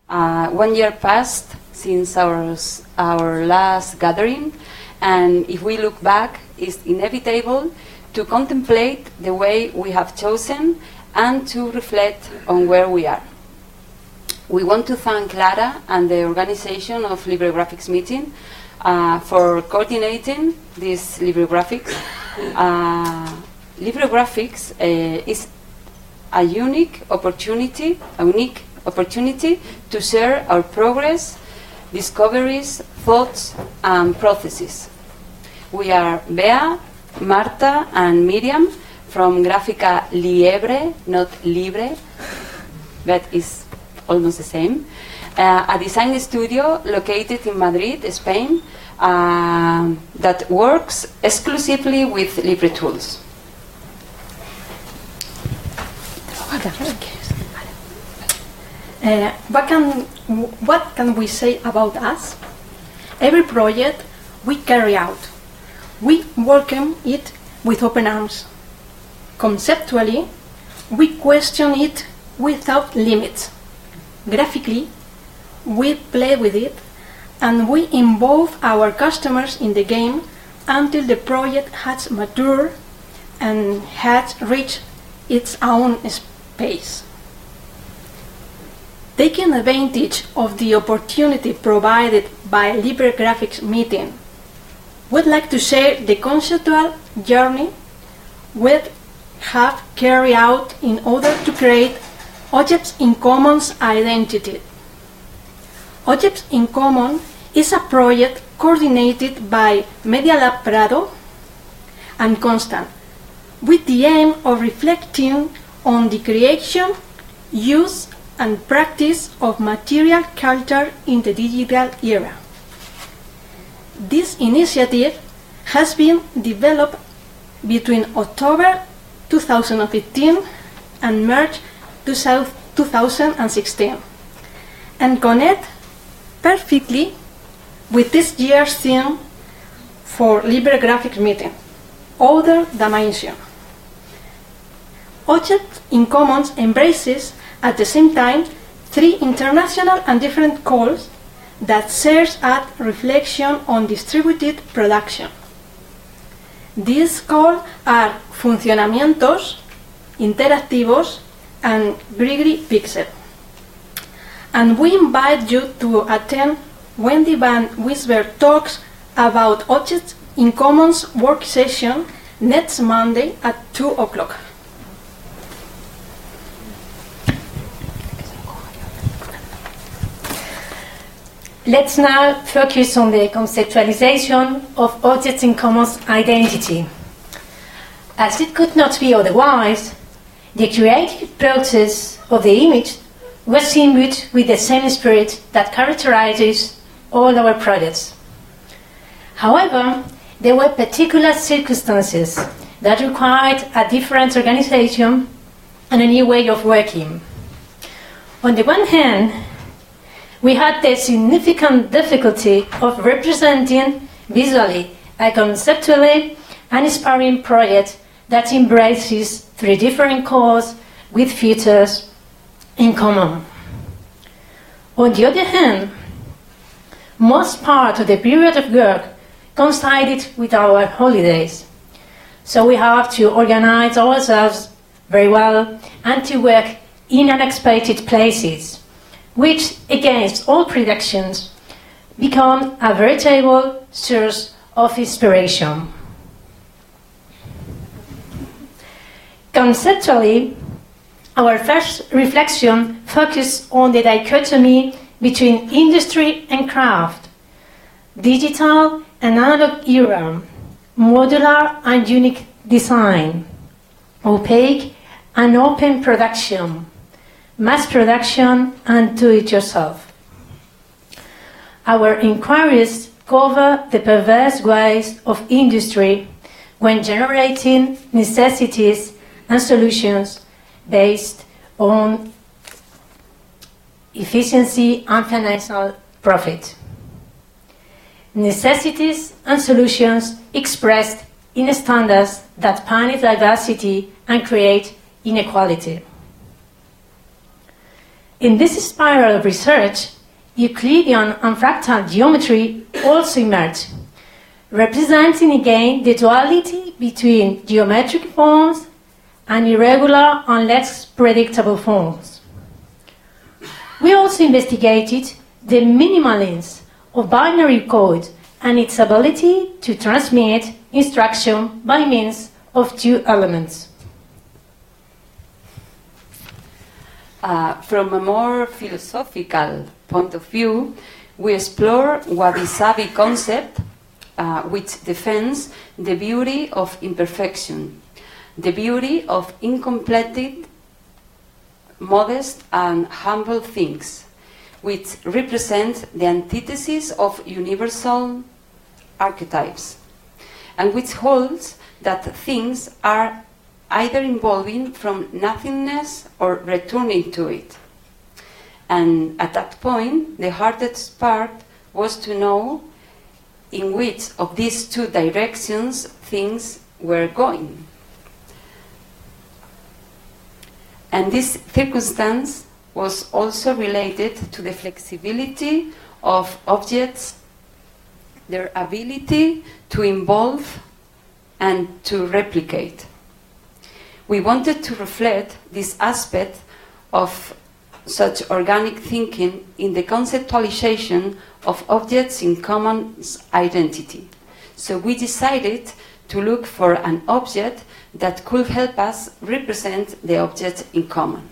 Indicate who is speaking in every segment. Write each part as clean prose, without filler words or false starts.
Speaker 1: 1 year passed since our last gathering, and if we look back, it's inevitable to contemplate the way we have chosen and to reflect on where we are. We want to thank Clara and the organization of LibreGraphics meeting for coordinating this LibreGraphics. LibreGraphics is a unique opportunity to share our progress, discoveries, thoughts, and processes. We are Bea, Marta, and Miriam from Gráfica Liebre, not Libre, but is almost the same. A design studio located in Madrid, Spain, that works exclusively with Libre tools.
Speaker 2: What can we say about us? Every project we carry out, we welcome it with open arms. Conceptually, we question it without limits. Graphically, we play with it, and we involve our customers in the game until the project has matured and has reached its own space. Taking advantage of the opportunity provided by LibreGraphics meeting, we'd like to share the conceptual journey we have carried out in order to create Objects in Common's identity. Objects in Common is a project coordinated by Media Lab Prado and Constant, with the aim of reflecting on the creation, use, and practice of material culture in the digital era. This initiative has been developed between October 2015 and March 2016 and connect perfectly with this year's theme for LibreGraphics meeting, Other Dimension. Objects in Commons embraces at the same time three international and different calls that serves as reflection on distributed production. These calls are Funcionamientos, Interactivos, and Grigri Pixel. And we invite you to attend Wendy Van Wisberg talks about Objects in Commons work session next Monday at 2 o'clock.
Speaker 3: Let's now focus on the conceptualization of Objects in Commons identity. As it could not be otherwise, the creative process of the image was imbued with the same spirit that characterizes all our projects. However, there were particular circumstances that required a different organization and a new way of working. On the one hand, we had the significant difficulty of representing visually a conceptually and inspiring project that embraces three different cores with features in common. On the other hand, most part of the period of work coincided with our holidays, so we have to organize ourselves very well and to work in unexpected places, which, against all predictions, become a veritable source of inspiration. Conceptually, our first reflection focused on the dichotomy between industry and craft, digital and analog era, modular and unique design, opaque and open production, mass production and do-it-yourself. Our inquiries cover the perverse ways of industry when generating necessities and solutions based on efficiency and financial profit. Necessities and solutions expressed in standards that punish diversity and create inequality. In this spiral of research, Euclidean and fractal geometry also emerge, representing again the duality between geometric forms and irregular and less predictable forms. We also investigated the minimalism of binary code and its ability to transmit instruction by means of two elements.
Speaker 1: From a more philosophical point of view, we explore wabi-sabi concept, which defends the beauty of imperfection, the beauty of incompleted, modest and humble things, which represent the antithesis of universal archetypes, and which holds that things are either evolving from nothingness or returning to it. And at that point, the hardest part was to know in which of these two directions things were going. And this circumstance was also related to the flexibility of objects, their ability to evolve and to replicate. We wanted to reflect this aspect of such organic thinking in the conceptualization of objects in common identity. So we decided to look for an object that could help us represent the object in common.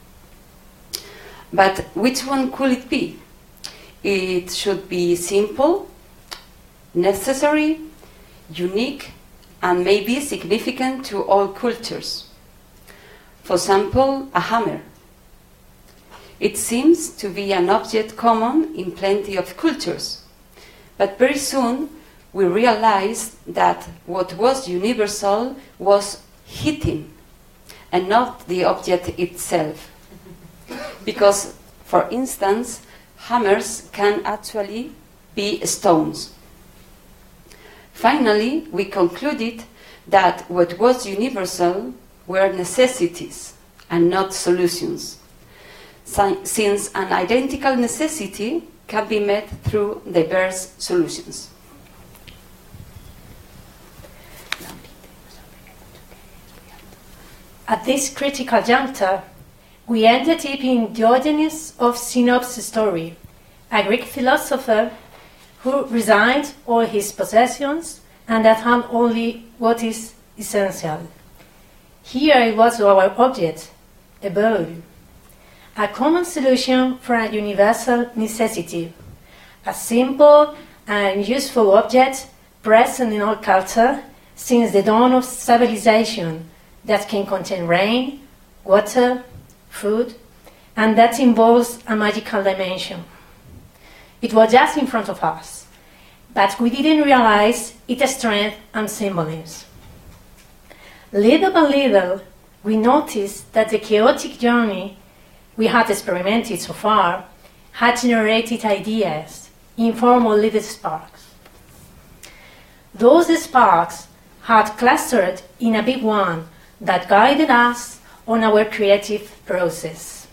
Speaker 1: But which one could it be? It should be simple, necessary, unique, and maybe significant to all cultures. For example, a hammer. It seems to be an object common in plenty of cultures, but very soon we realized that what was universal was hitting and not the object itself. Because, for instance, hammers can actually be stones. Finally, we concluded that what was universal were necessities and not solutions, since an identical necessity can be met through diverse solutions.
Speaker 3: At this critical juncture, we ended up in Diogenes of Sinops' story, a Greek philosopher who resigned all his possessions and that had only what is essential. Here it was our object, a bowl, a common solution for a universal necessity, a simple and useful object present in all culture since the dawn of civilization that can contain rain, water, food, and that involves a magical dimension. It was just in front of us, but we didn't realize its strength and symbolism. Little by little, we noticed that the chaotic journey we had experimented so far had generated ideas, informal little sparks. Those sparks had clustered in a big one that guided us on our creative process.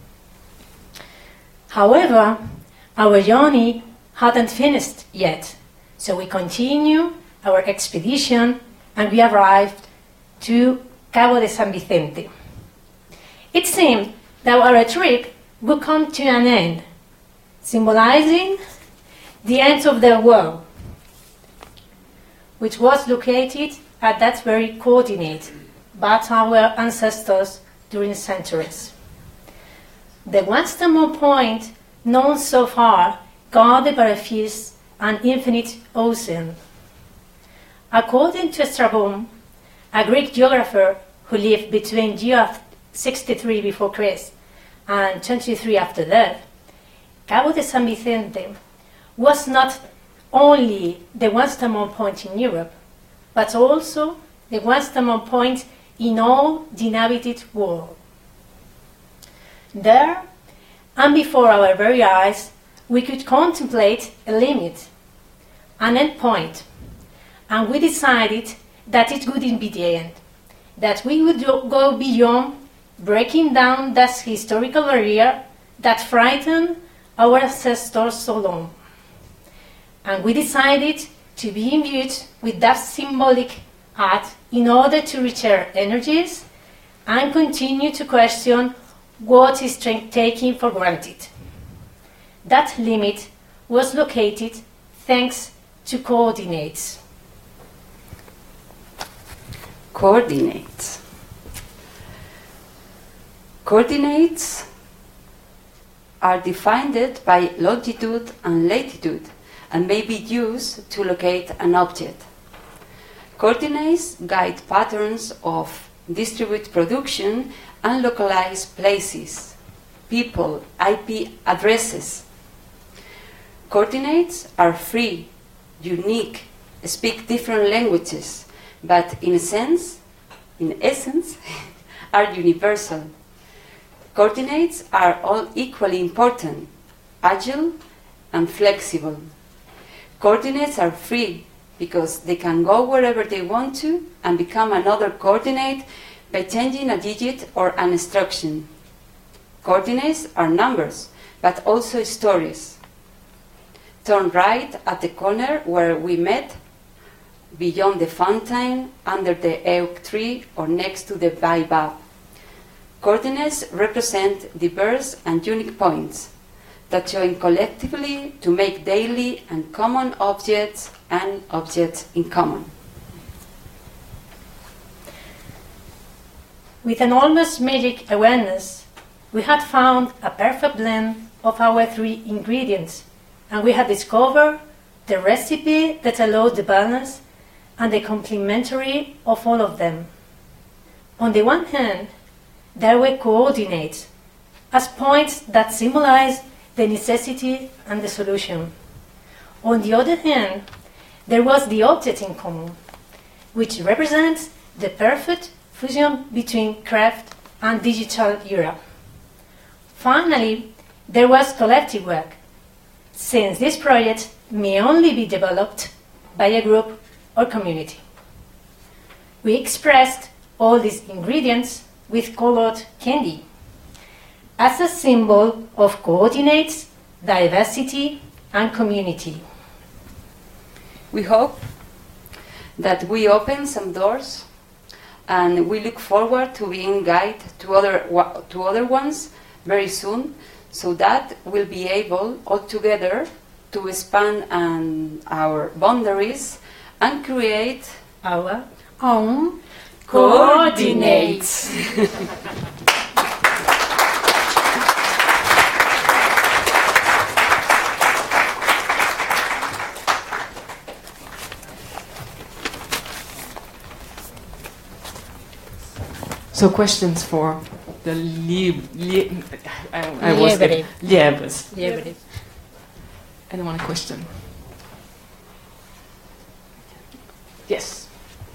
Speaker 3: However, our journey hadn't finished yet, so we continued our expedition and we arrived to Cabo de San Vicente. It seemed that our trip would come to an end, symbolizing the end of the world, which was located at that very coordinate by our ancestors during centuries. The westernmost point known so far guarded by a fierce and infinite ocean. According to Strabon, a Greek geographer who lived between year 63 before Christ and 23 after that, Cabo de San Vicente was not only the westernmost point in Europe, but also the westernmost point in all the inhabited world. There, and before our very eyes, we could contemplate a limit, an end point, and we decided that it wouldn't be the end, that we would go beyond breaking down that historical barrier that frightened our ancestors so long. And we decided to be imbued with that symbolic act in order to return energies and continue to question what is taken for granted. That limit was located thanks to coordinates.
Speaker 1: Coordinates. Coordinates are defined by longitude and latitude and may be used to locate an object. Coordinates guide patterns of distributed production and localize places, people, IP addresses. Coordinates are free, unique, speak different languages, but in essence, are universal. Coordinates are all equally important, agile and flexible. Coordinates are free because they can go wherever they want to and become another coordinate by changing a digit or an instruction. Coordinates are numbers, but also stories. Turn right at the corner where we met, beyond the fountain, under the oak tree, or next to the baobab. Coordinates represent diverse and unique points that join collectively to make daily and common objects and objects in common.
Speaker 3: With an almost magic awareness, we had found a perfect blend of our three ingredients, and we had discovered the recipe that allowed the balance and the complementary of all of them. On the one hand, there were coordinates as points that symbolized the necessity and the solution. On the other hand, there was the object in common, which represents the perfect fusion between craft and digital era. Finally, there was collective work, since this project may only be developed by a group or community. We expressed all these ingredients with colored candy as a symbol of coordinates, diversity, and community.
Speaker 1: We hope that we open some doors, and we look forward to being guided to other ones very soon, so that we'll be able all together to expand our boundaries and create
Speaker 3: Our
Speaker 1: own
Speaker 3: coordinates.
Speaker 4: So questions for the liebres. Anyone a question? Yes.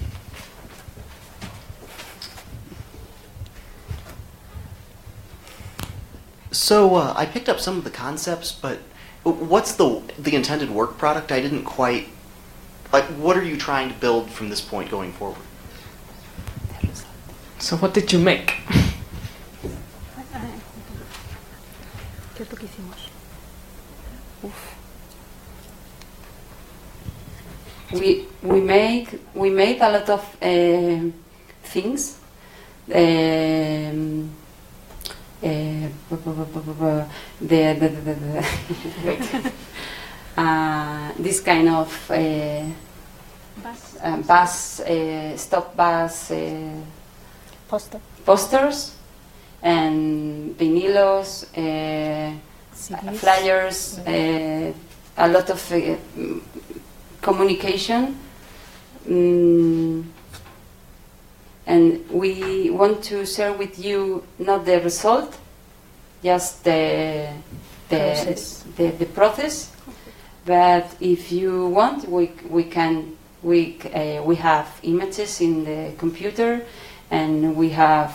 Speaker 5: So I picked up some of the concepts, but what's the intended work product? I didn't quite. Like, what are you trying to build from this point going forward?
Speaker 4: So what did you make?
Speaker 1: We made a lot of things. This kind of stop bus posters and vinilos, flyers, a lot of communication, and we want to share with you not the result, just the process. But if you want, we have images in the computer, and we have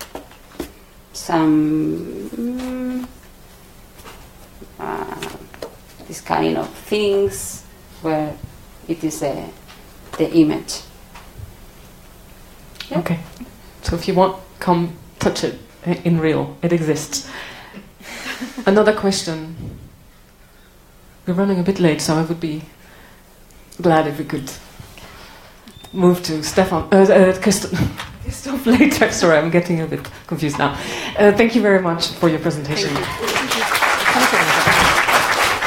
Speaker 1: some this kind of things where it is the image. Yeah.
Speaker 4: Okay. So if you want, come touch it in real. It exists. Another question. We're running a bit late, so I would be glad if we could move to Stefan, Christoph later. Sorry, I'm getting a bit confused now. Thank you very much for your presentation.
Speaker 1: Thank you.